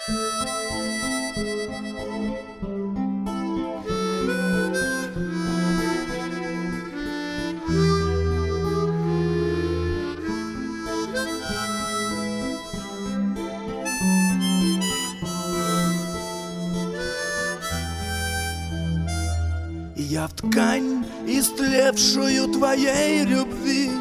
Я в ткань, истлевшую твоей любви,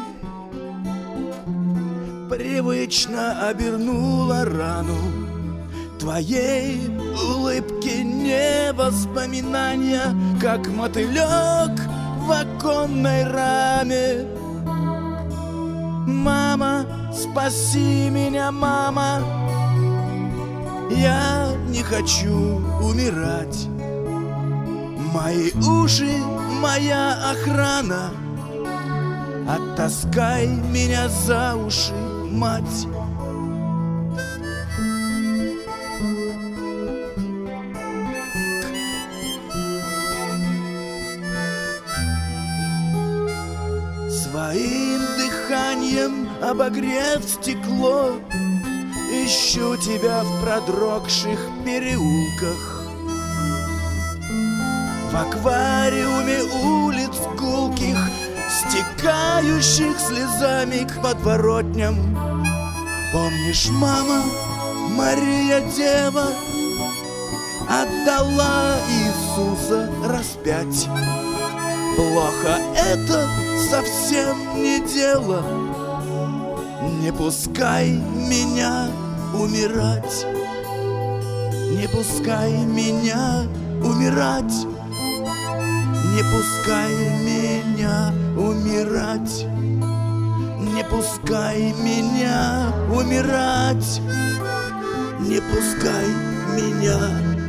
привычно обернула рану. Твоей улыбки не воспоминания, как мотылек в оконной раме. Мама, спаси меня, мама, я не хочу умирать. Мои уши, моя охрана, оттаскай меня за уши, мать. Своим дыханием обогрев стекло, ищу тебя в продрогших переулках. В аквариуме улиц гулких, стекающих слезами к подворотням. Помнишь, мама, Мария Дева отдала Иисуса распять? Плохо это, совсем не дело, не пускай меня умирать. Не пускай меня умирать. Не пускай меня умирать. Не пускай меня умирать. Не пускай меня